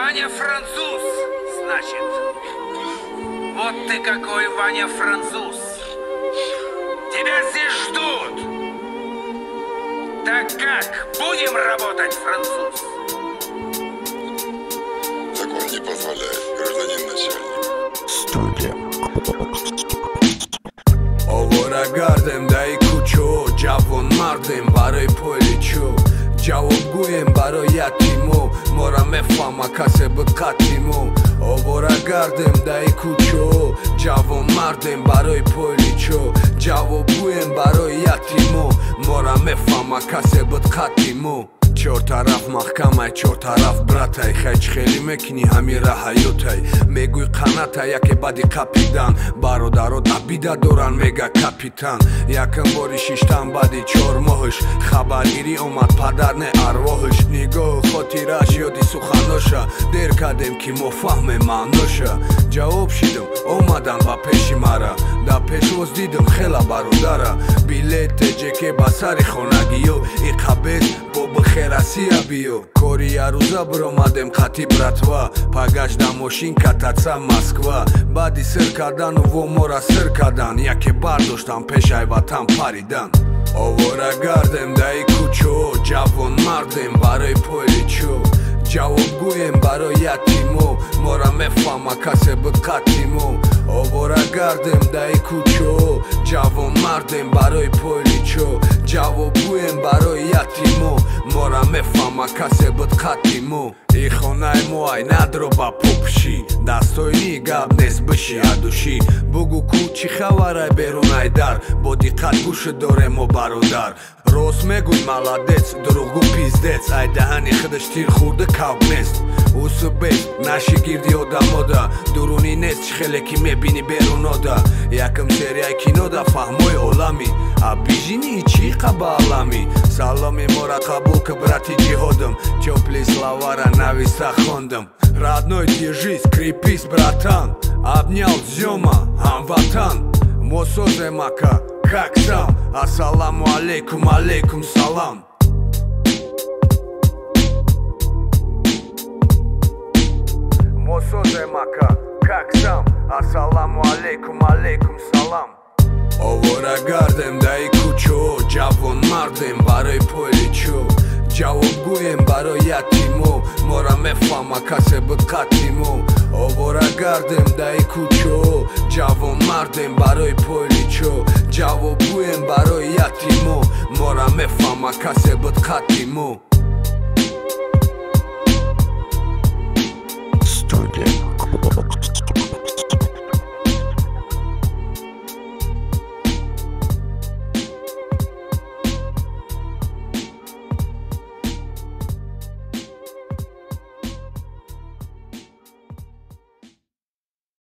Ваня француз, значит. Вот ты какой, Ваня француз. Тебя здесь ждут. Так как, будем работать, француз? Закон не позволяет, гражданин начальник. Студия. Овора гардем да и кучо, джавон мардем барои поличо. Ҷавобгӯем барои ятимо, мора мефаҳма касе буд қатимо. Овора гардем даи кучо, ҷавон мардем барои поличо. Ҷавобгӯем барои ятимо, мора мефаҳма касе буд қатимо. чортараф маҳкамай, чортараф братай, хеч хели мекини ҳамира ҳаётай. Мегӯй қанатай, яке бади қапидан, бародарот абида доран, мега капитан. Якм бори шиштам бади чор моҳиш, хабаргирӣ омад падар не арвоҳиш. Нигоҳу хотираш ёди суханоша, дер кардем ки мо фаҳмем маъноша. ҷавоб шидам, омадан ба пеши мара, да пешвоз дидам хела бародара. Билет теҷеке ба сари хонагиё, иқабез бо бихерасия биё. Кори ярӯза биромадем қатӣ братва, пагашда мошин катаца Москва. баъди сир кардану вомора сир кардан, яке бардоштам пешай ватан паридан. Овора гардем даи кучо, ҷавон мардем барои поличо. ҷавобгӯем барои ятимо, мора мефаҳма касе буд қатимо. Овора гардем даи кучо, ҷавон мардем барои поличо. ҷавобгӯем барои ятимо, мора мефаҳма касе буд қатимо. И хонаи моай надроба попши, дастоини гап нест биши адуши. Бугу ку чӣ хабарай берунай дар, бо диққат гӯша дорем мо бародар. Рост мегӯй маладец, дурӯғгӯ пиздец, ай даҳани худаш тир хӯрда кавк нест. Усубест нашигирди одамода, дуруни нест чӣ хеле ки мебини берунода. Якм серияи кинода фаҳмои олами, абижини чӣ қабалами. Саломи мора қабул ки брати ҷиҳодам, чопли славара нависта хондам. Родной держись, крепись, братан, обнял Зёма, ҳамватан. Мо созем ака, как сам, ассаламу алейкум, алейкум салам. Мо созем ака, как сам, ассаламу алейкум, алейкум салам. Овора гардем даи кучо, ҷавон мардем барои поличо. ҷавобгӯем барои ятимо, мора мефаҳма касе буд қатимо. Овора гардем даи кучо, ҷавон мардем барои поличо. ҷавобгӯем барои ятимо, мора мефаҳма касе буд қатимо.